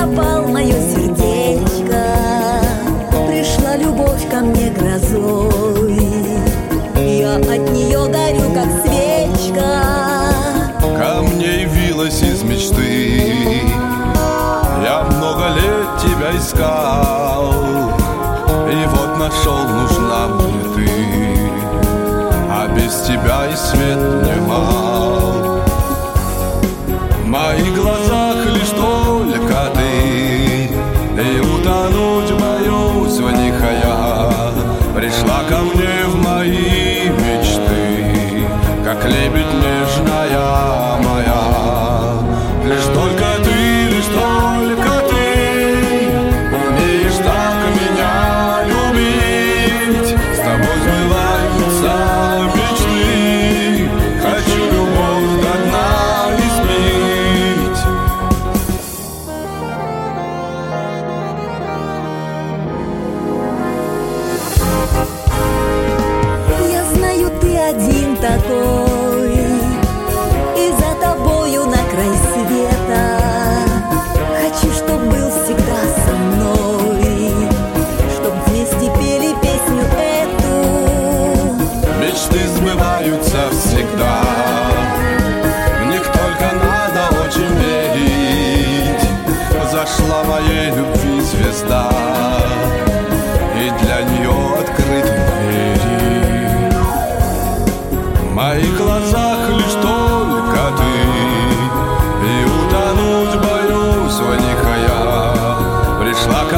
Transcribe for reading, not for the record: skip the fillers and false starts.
пропал мое сердечко, пришла любовь ко мне грозой. Я от нее горю, как свечка. Ко мне явилась из мечты. Я много лет тебя искал, и вот нашел, нужна мне ты. А без тебя и свет не мал. В моих глазах лишь только ты, и утонуть боюсь в них я. Пришла ко мне в мои мечты, как лебедь нежная моя. Лишь только ты, лишь только ты умеешь так меня любить. С тобой сбываются мечты, хочу любовь до дна испить. Я знаю, ты один такой, и за тобою на край света. Хочу, чтоб был всегда со мной, чтоб вместе пели песню эту. Мечты сбываются всегда, в них только надо очень верить. Зашла моей любви звезда, и для нее открыты двери. В моих глазах лишь только ты, и утонуть боюсь в них я. Пришла ко